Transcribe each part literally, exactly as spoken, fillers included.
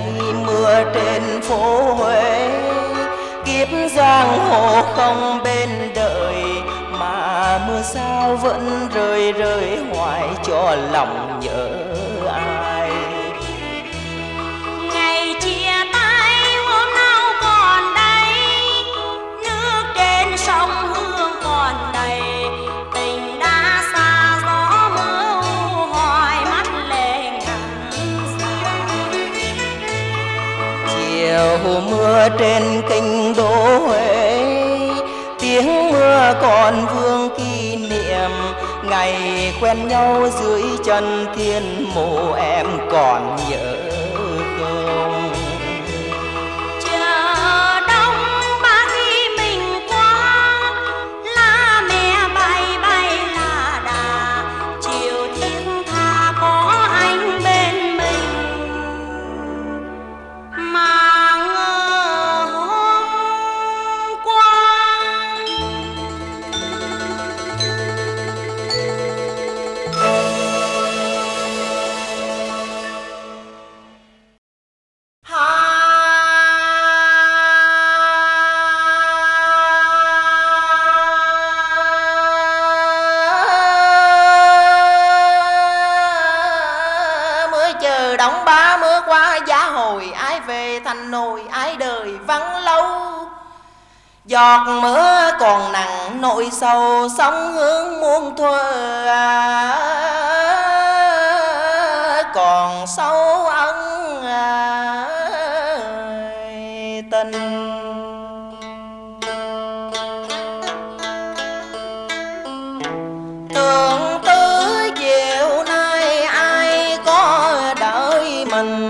mưa trên phố Huế, kiếp giang hồ không bên đời, mà mưa sao vẫn rơi rơi hoài cho lòng nhớ ai. Ngày chia tay hôm nào còn đây, nước trên sông Hương còn đầy, tình đã xa gió mưa hoài mắt lệ ngàn dài. Chiều mưa trên kinh đô Huế, tiếng mưa còn vương kỷ niệm, ngày quen nhau dưới chân thiên mộ em còn nhớ không? Chờ đông ba khi mình qua, lá mẹ bay bay là đà, chiều thiên tha có anh bên mình, mà ngờ hôm qua. Mới chờ đóng ba mưa qua giá hồi, ai về thành nồi ai đời vắng lâu. Giọt mưa còn nặng nỗi sầu, sóng hướng muôn thuở còn sâu ân tình. Tưởng tư chiều nay ai có đợi mình,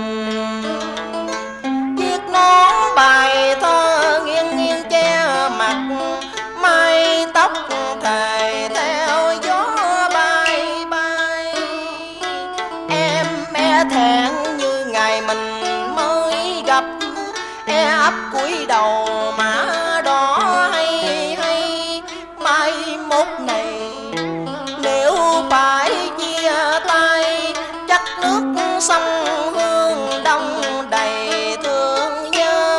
viết nón bài thơ nghiêng nghiêng che mặt, mái tóc thề theo gió bay bay. Em e thẹn như ngày mình mới gặp, e ấp cúi đầu mà đỏ hay hay. Mai mốt này nếu phải chia tay, chắc nước sông Hương đông đầy thương nhớ.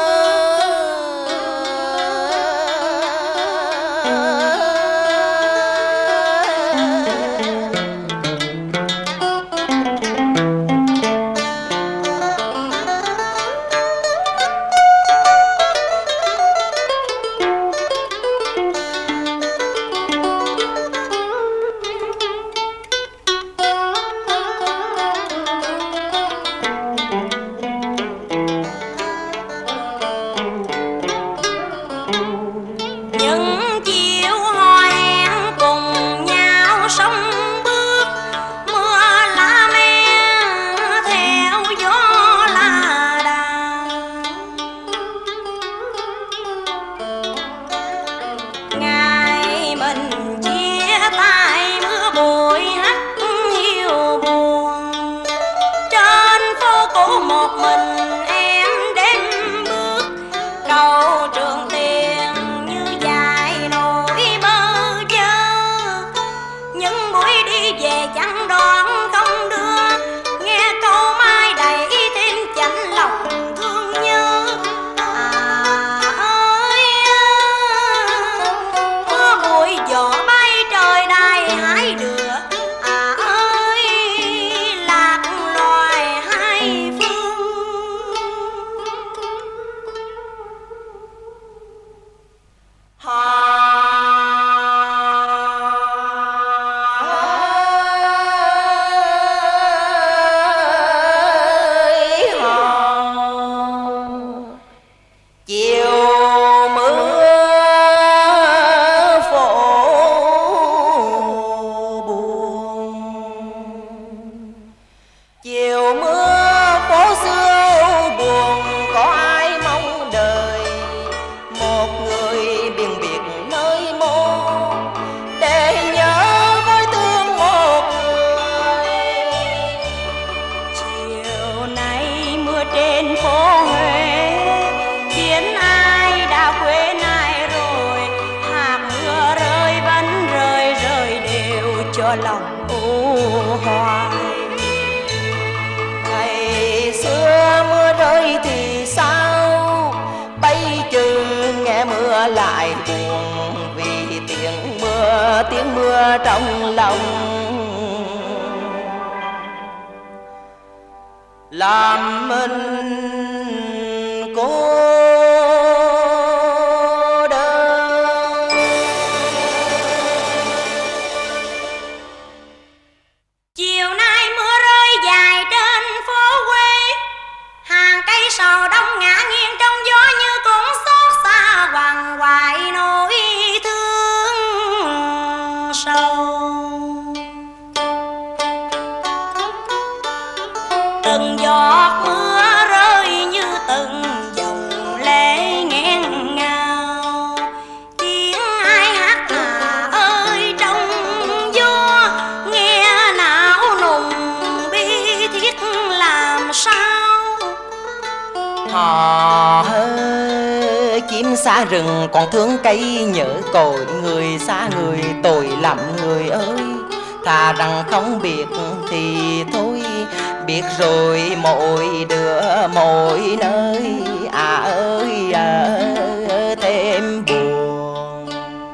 Những chiều hò hẹn cùng nhau sông bước, mưa lá me theo gió là đà. Ngày mình chia tay mưa bụi hắt hiu buồn, trên phố cũ một mình em đêm bước, cầu trường tiền như dài nỗi bơ vơ. Những buổi đi về chẳng đón không đưa, nghe câu mai đầy thêm chạnh lòng thương nhớ. À ơi mưa bụi gió bay trời đài hái đưa, à ơi lạc loài hai phương. Chiều mưa phố buồn, chiều mưa phố xưa buồn, có ai mong đời một người biển biệt nơi mô, để nhớ với thương một người. Chiều nay mưa trên phố Huế, khiến ai đã quên ai rồi, hạt mưa rơi vẫn rơi rơi đều cho lòng u hoài. Ngày xưa mưa rơi mưa tiếng mưa trong lòng, làm mình cô đơn. Chiều nay mưa rơi dài trên phố quê, hàng cây sầu đông ngã nghiêng trong gió như cũng xót xa quằn quại nỗi thương sâu. Từng giọt mưa rơi như từng dòng lệ nghẹn ngào, tiếng ai hát thà ơi trong gió, nghe não nùng bi thiết làm sao. Hò hơ chim xa rừng còn thương cây nhớ cội, người xa người tội lắm người ơi. Thà rằng không biết thì thôi, biết rồi mỗi đứa mỗi nơi, à ơi à, thêm buồn.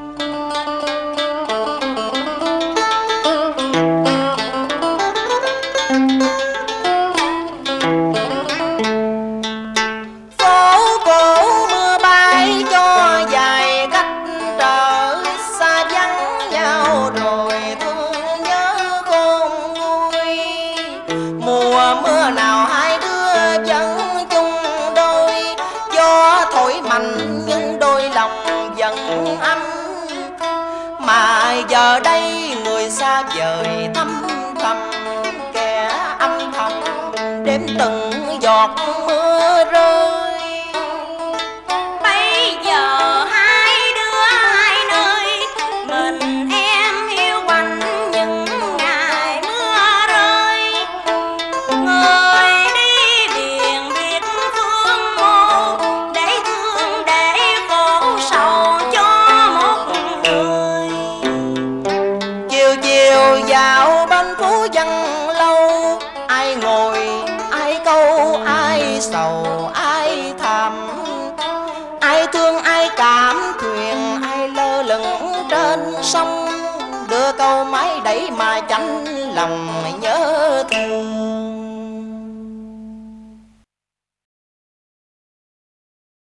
Phố cổ mưa bay cho dài cách trở, xa vắng nhau rồi thương nhớ khôn nguôi. Mùa mưa nào hai đứa vẫn chung đôi, gió thổi mạnh nhưng đôi lòng vẫn ấm. Mà giờ đây người xa vời thăm thầm, kẻ âm thầm đếm từng giọt mưa rơi. Bây giờ hai đứa hai nơi, mình em hiu quạnh những ngày mưa rơi. Người đi biển biệt phương mô, để thương để khổ sầu cho một người. Chiều chiều dạo bên phố văn lâu, ai ngồi ai câu ai sầu ai thầm, ai thương ai cảm thuyền ai lơ lửng trên sông, đưa câu máy đẩy mà chánh lòng nhớ thương.